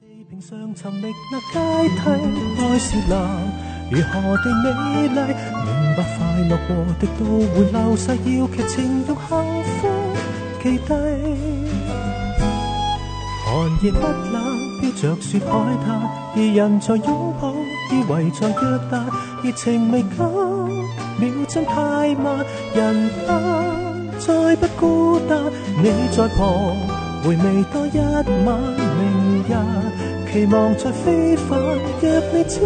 地平上尋覓那階梯，愛是藍，如何地美麗，明白快樂和的都會流逝，要劇情用幸福記低。寒夜不冷，飄着雪海灘，二人在擁抱，依偎在約旦，熱情未夠，秒針太慢，人不再不孤單，你在旁回味多一晚，明日期望再非凡，若你知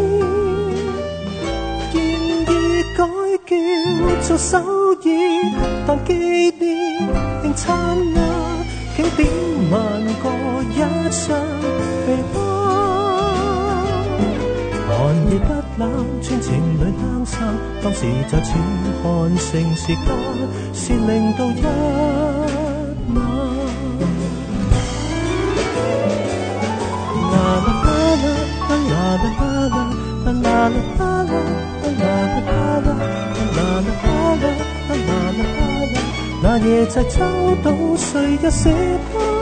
現已改叫做首爾，但紀念仍燦爛，經典萬個一雙臂彎。寒夜不冷，穿情侶冷衫，當時在似看城時間，是令到一晚。那夜際找到誰又捨不